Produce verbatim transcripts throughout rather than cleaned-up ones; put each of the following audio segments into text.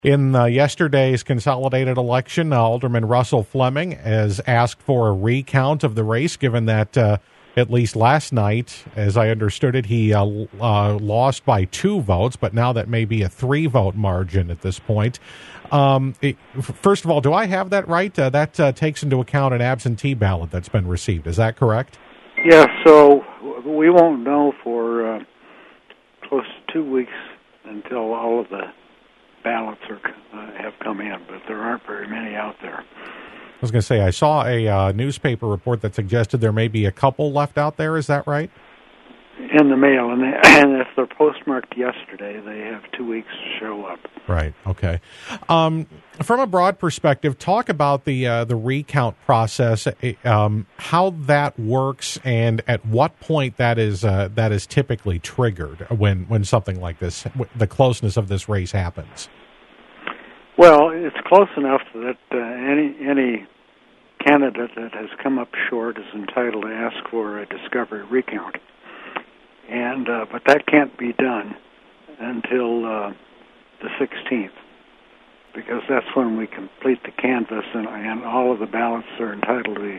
In uh, yesterday's consolidated election, uh, Alderman Russell Fleming has asked for a recount of the race, given that uh, at least last night, as I understood it, he uh, uh, lost by two votes, but now that may be a three-vote margin at this point. Um, it, first of all, do I have that right? Uh, that uh, takes into account an absentee ballot that's been received. Is that correct? Yes, so we won't know for uh, close to two weeks until all of the ballots are, uh, have come in, but there aren't very many out there. I was going to say, I saw a uh, newspaper report that suggested there may be a couple left out there. Is that right? In the mail, and, they, and if they're postmarked yesterday, they have two weeks to show up. Right. Okay. Um, from a broad perspective, talk about the uh, the recount process, um, how that works, and at what point that is uh, that is typically triggered when when something like this, the closeness of this race happens. Well, it's close enough that uh, any any candidate that has come up short is entitled to ask for a discovery recount. And uh, but that can't be done until uh, the sixteenth, because that's when we complete the canvass and, and all of the ballots that are entitled to be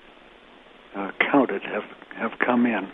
uh, counted have have come in.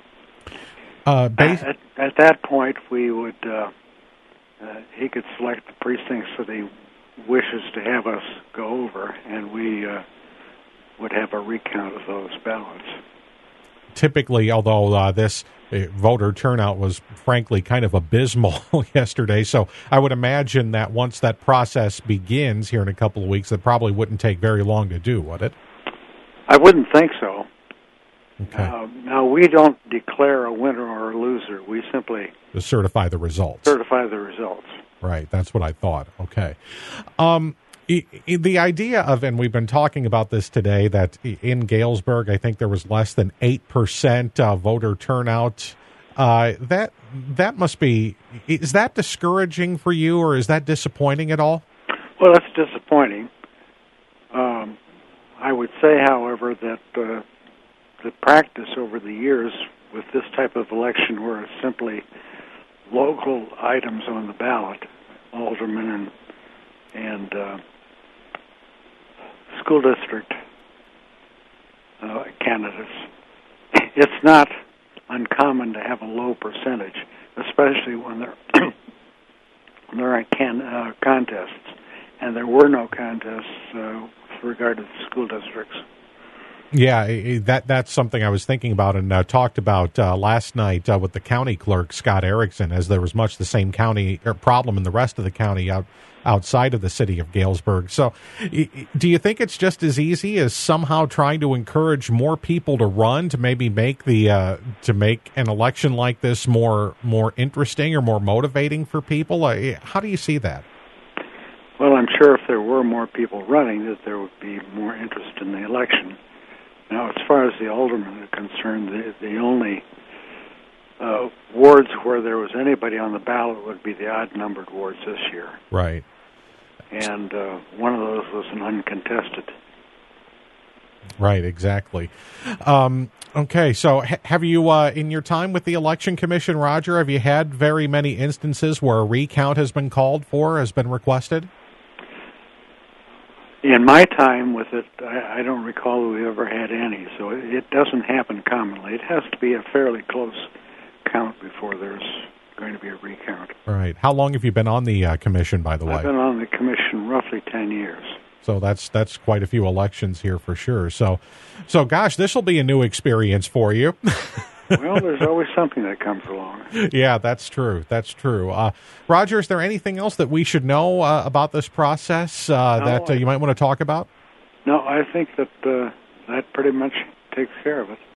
Uh, base- at, at that point, we would uh, uh, he could select the precincts that he wishes to have us go over, and we uh, would have a recount of those ballots. Typically, although uh, this uh, voter turnout was frankly kind of abysmal yesterday, so I would imagine that once that process begins here in a couple of weeks, it probably wouldn't take very long to do, would it? I wouldn't think so. Okay. Uh, now, we don't declare a winner or a loser. We simply to certify the results. Certify the results. Right. That's what I thought. Okay. Um, The idea of, and we've been talking about this today, that in Galesburg, I think there was less than eight percent uh, voter turnout. Uh, that that must be, is that discouraging for you, or is that disappointing at all? Well, that's disappointing. Um, I would say, however, that uh, the practice over the years with this type of election, where it's simply local items on the ballot, aldermen and and uh, school district uh, candidates, it's not uncommon to have a low percentage, especially when there when there aren't can, uh, contests, and there were no contests uh, with regard to the school districts. Yeah, that that's something I was thinking about and uh, talked about uh, last night uh, with the county clerk, Scott Erickson, as there was much the same county or problem in the rest of the county out outside of the city of Galesburg. So do you think it's just as easy as somehow trying to encourage more people to run to maybe make the uh, to make an election like this more more interesting or more motivating for people? Uh, how do you see that? Well, I'm sure if there were more people running, that there would be more interest in the election. Now, as far as the aldermen are concerned, the, the only uh, wards where there was anybody on the ballot would be the odd-numbered wards this year. Right. And uh, one of those was an uncontested. Right, exactly. Um, okay, so ha- have you, uh, in your time with the Election Commission, Roger, have you had very many instances where a recount has been called for, has been requested? In my time with it, I, I don't recall that we ever had any, so it, it doesn't happen commonly. It has to be a fairly close count before there's going to be a recount. Right. How long have you been on the uh, commission, by the way? I've been on the commission roughly ten years. So that's that's quite a few elections here for sure. So, so gosh, this will be a new experience for you. Well, there's always something that comes along. Yeah, that's true. That's true. Uh, Roger, is there anything else that we should know uh, about this process uh, no, that uh, you might want to talk about? No, I think that uh, that pretty much takes care of it.